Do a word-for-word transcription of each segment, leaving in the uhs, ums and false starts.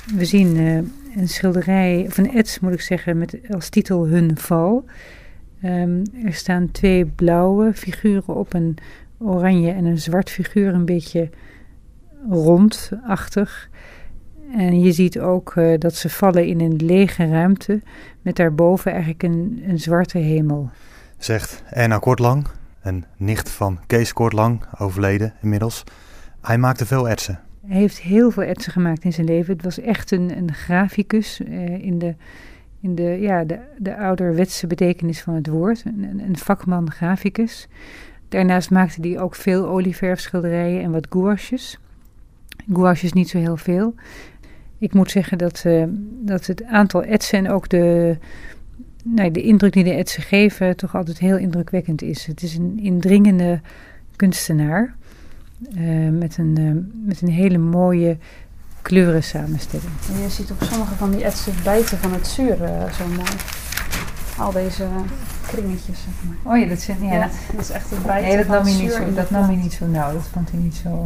We zien uh, een schilderij, of een ets moet ik zeggen, met als titel Hun val. Um, er staan twee blauwe figuren op, een oranje en een zwart figuur, een beetje rondachtig. En je ziet ook uh, dat ze vallen in een lege ruimte met daarboven eigenlijk een, een zwarte hemel. Zegt Erna Kortlang, een nicht van Kees Kortlang, overleden inmiddels. Hij maakte veel etsen. Hij heeft heel veel etsen gemaakt in zijn leven. Het was echt een, een graficus uh, in, de, in de, ja, de, de ouderwetse betekenis van het woord. Een, een vakman graficus. Daarnaast maakte hij ook veel olieverfschilderijen en wat gouaches. Gouaches niet zo heel veel. Ik moet zeggen dat, uh, dat het aantal etsen en ook de, nou, de indruk die de etsen geven toch altijd heel indrukwekkend is. Het is een indringende kunstenaar uh, met, een, uh, met een hele mooie kleurensamenstelling. Je ziet op sommige van die etsen bijten van het zuur uh, zo mooi. Al deze kringetjes, zeg maar. Oh ja, dat, zijn, ja, ja, dat is echt het bijten nee, dat van nam het hij niet zuur. zo, dat nam hij niet zo nauw, dat vond hij niet zo...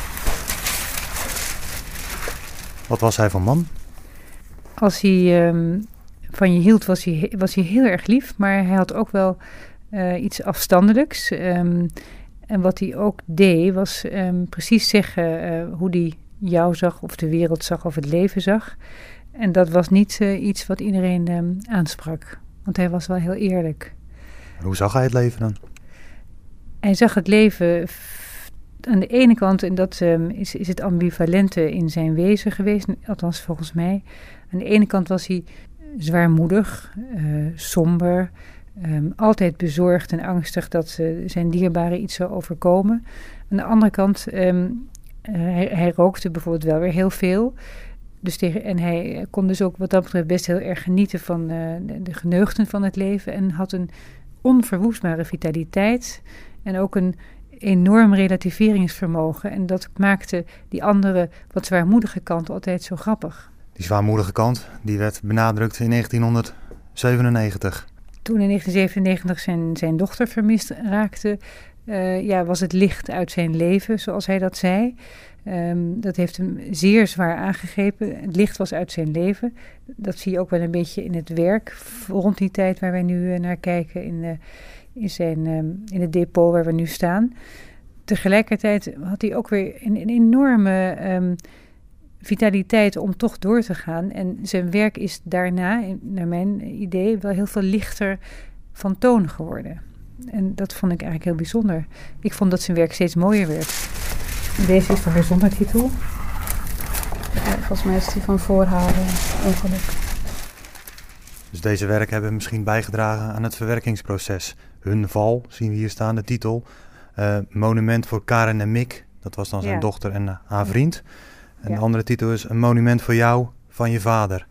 Wat was hij voor man? Als hij um, van je hield, was hij, was hij heel erg lief, maar hij had ook wel uh, iets afstandelijks. Um, en wat hij ook deed, was um, precies zeggen uh, hoe hij jou zag, of de wereld zag, of het leven zag. En dat was niet uh, iets wat iedereen um, aansprak, want hij was wel heel eerlijk. Hoe zag hij het leven dan? Hij zag het leven f- aan de ene kant, en dat um, is, is het ambivalente in zijn wezen geweest, althans volgens mij. Aan de ene kant was hij zwaarmoedig, uh, somber, um, altijd bezorgd en angstig dat uh, zijn dierbaren iets zou overkomen. Aan de andere kant, um, uh, hij, hij rookte bijvoorbeeld wel weer heel veel. Dus tegen, en hij kon dus ook wat dat betreft best heel erg genieten van uh, de, de geneugten van het leven. En had een onverwoestbare vitaliteit en ook een enorm relativeringsvermogen. En dat maakte die andere, wat zwaarmoedige kant altijd zo grappig. Die zwaarmoedige kant, die werd benadrukt in negentienhonderdzevenennegentig. Toen in negentien zevenennegentig zijn, zijn dochter vermist raakte, uh, ja, was het licht uit zijn leven, zoals hij dat zei. Um, dat heeft hem zeer zwaar aangegrepen. Het licht was uit zijn leven. Dat zie je ook wel een beetje in het werk rond die tijd waar wij nu uh, naar kijken, in, uh, in, zijn, um, in het depot waar we nu staan. Tegelijkertijd had hij ook weer een, een enorme um, vitaliteit om toch door te gaan. En zijn werk is daarna, naar mijn idee, wel heel veel lichter van toon geworden. En dat vond ik eigenlijk heel bijzonder. Ik vond dat zijn werk steeds mooier werd. Deze is voor zonder titel. Ja, volgens mij is die van voor haar uh, ongeluk. Dus deze werken hebben misschien bijgedragen aan het verwerkingsproces. Hun val, zien we hier staan, de titel. Uh, monument voor Karen en Mick, dat was dan zijn ja. dochter en uh, haar vriend. En ja. de andere titel is Een monument voor jou, van je vader.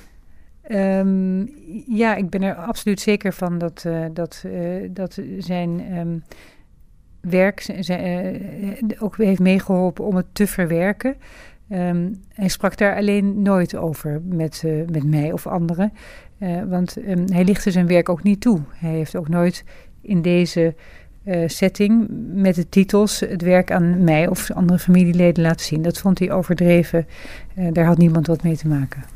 Um, ja, ik ben er absoluut zeker van dat, uh, dat, uh, dat zijn um, werk zijn, uh, ook heeft meegeholpen om het te verwerken. Um, hij sprak daar alleen nooit over met, uh, met mij of anderen. Uh, want um, hij lichtte zijn werk ook niet toe. Hij heeft ook nooit in deze uh, setting met de titels het werk aan mij of andere familieleden laten zien. Dat vond hij overdreven. Uh, daar had niemand wat mee te maken.